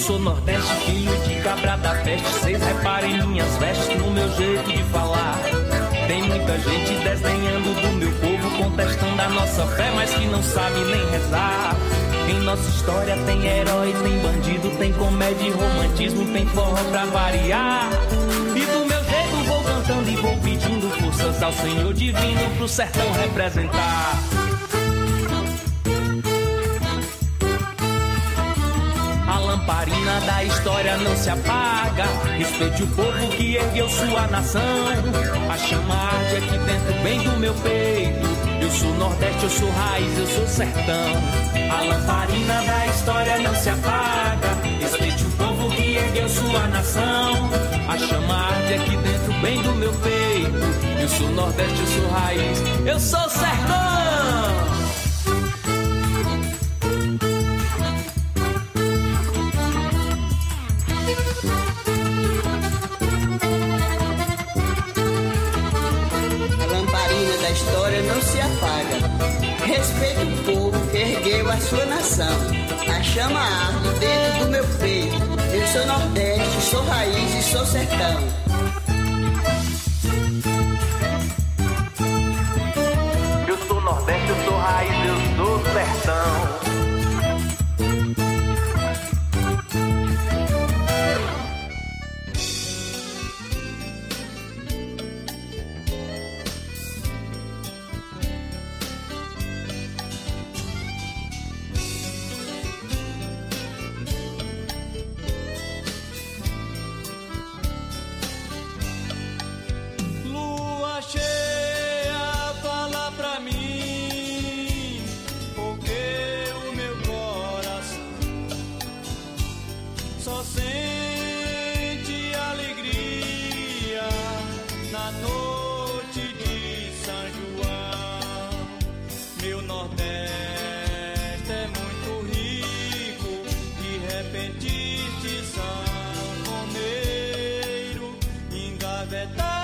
sou nordeste, filho de cabra da peste. Vocês reparem minhas vestes, no meu jeito de falar. Tem muita gente desdenhando do meu povo, contestando a nossa fé, mas que não sabe nem rezar. Em nossa história tem herói, tem bandido, tem comédia e romantismo, tem forró pra variar. E do meu jeito vou cantando e vou pedindo forças ao Senhor Divino pro sertão representar. A lamparina da história não se apaga. Respeite o povo que ergueu sua nação. A chama arde aqui dentro bem do meu peito. Eu sou nordeste, eu sou raiz, eu sou sertão. A lamparina da história não se apaga. Respeite o povo que ergueu sua nação. A chama arde aqui dentro bem do meu peito. Eu sou nordeste, eu sou raiz, eu sou sertão. A história não se apaga. Respeito o povo que ergueu a sua nação. A chama arde dentro do meu peito. Eu sou nordeste, sou raiz e sou sertão. Eu sou nordeste, eu sou raiz, eu sou sertão. Repentiste sanfoneiro, engavetado